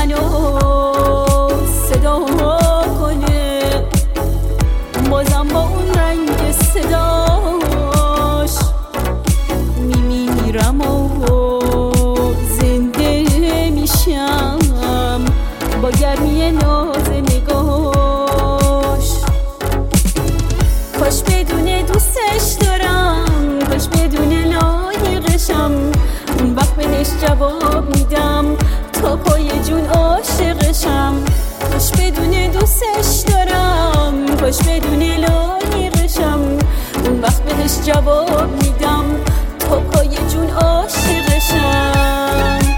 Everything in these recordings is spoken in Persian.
منو صدا کنه، بازم با اون رنگ صداش میمیرم و زنده میشم با گرمی ناز نگاش. کاش بدون دوستش دارم، کاش بدون لایقشم، اون وقت بهش جواب میدم تا پای جون عاشقشم. کاش بدون دوستش دارم، کاش بدون لایقشم، اون وقت بهش جواب میدم تا پای جون عاشقشم.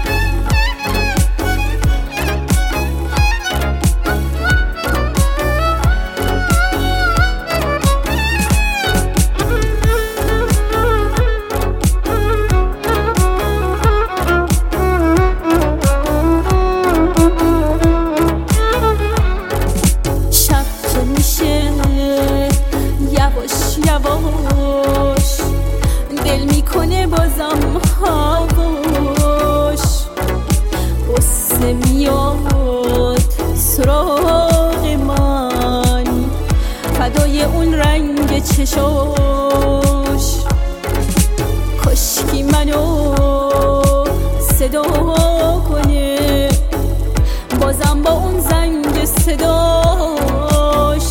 یواش دل میکنه بازم هواش، قصه میاد سراغ من، فدای اون رنگ چشاش. کاشکی منو صدا کنه، بازم با اون زنگ صداش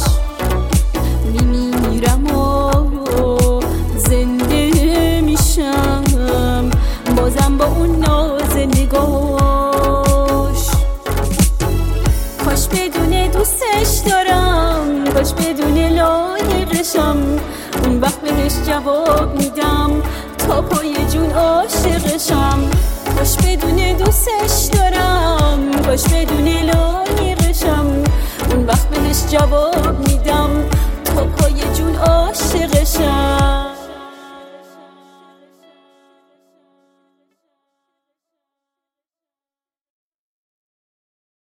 میمیرم و زنده میشم، بازم با اون ناز نگاش. کاش بدون دوستش دارم، کاش بدون لایقشم، اون وقت بهش جواب میدم تا پای جون عاشقشم. کاش بدون دوستش دارم، کاش بدون لایقشم، اون وقت بهش جواب میدم